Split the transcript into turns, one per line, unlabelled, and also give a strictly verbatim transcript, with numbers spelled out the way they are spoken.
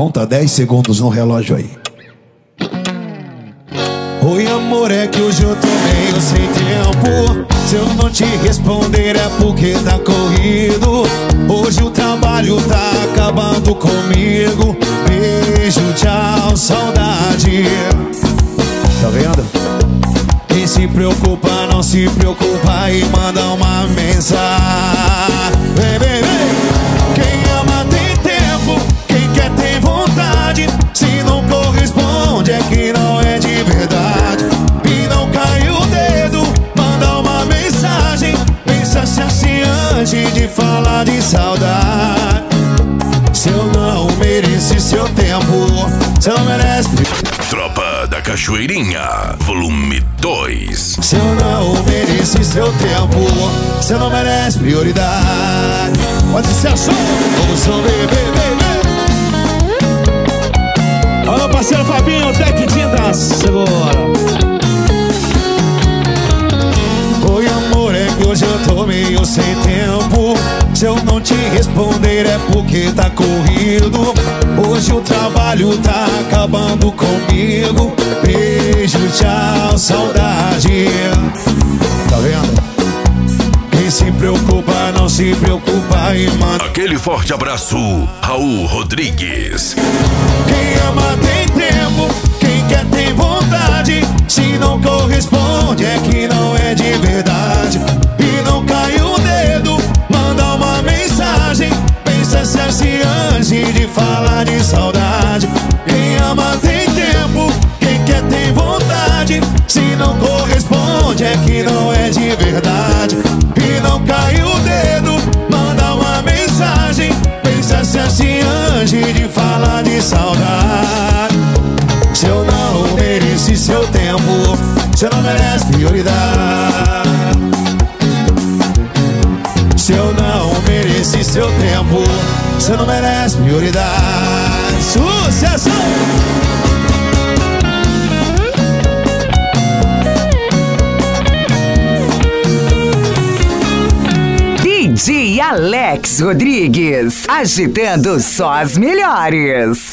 Conta dez segundos no relógio aí. Oi amor, é que hoje eu tô meio sem tempo. Se eu não te responder é porque tá corrido. Hoje o trabalho tá acabando comigo. Beijo, tchau, saudade. Tá vendo? Quem se preocupa não se preocupa e manda uma mensagem. Vem, vem, vem. Quem ama tem tempo, quem quer tem vontade. Se não corresponde é que não é de verdade. E não cai o dedo, manda uma mensagem. Pensa se assim antes de falar de saudade. Se eu não mereci seu tempo, se eu não merece.
Tropa da Cachoeirinha, volume dois.
Se eu não mereci seu tempo, você não merece prioridade. Pode ser a sua, vamos subir, baby.
Alô, parceiro Fabinho, Tec Tintas, segura.
Oi amor, é que hoje eu tô meio sem tempo. Se eu não te responder é porque tá corrido. Hoje o trabalho tá acabando comigo. Beijo, tchau, saudade. Tá vendo? Quem se preocupa não se preocupa e manda.
Aquele forte abraço, Raul Rodrigues.
Quem ama tem tempo, quem quer tem vontade. Se não corresponde é que não é de verdade. E não cai o dedo, manda uma mensagem. Pensa se assim antes de falar de saudade. Quem ama tem tempo, quem quer tem vontade. Se não corresponde é que não é de verdade. E não cai o dedo, manda uma mensagem. Pensa se assim antes de falar de saudade. Se eu não mereci seu tempo, você não merece prioridade. Se eu não mereci seu tempo, você não merece prioridade. Sucesso!
D J Alex Rodrigues, agitando só as melhores.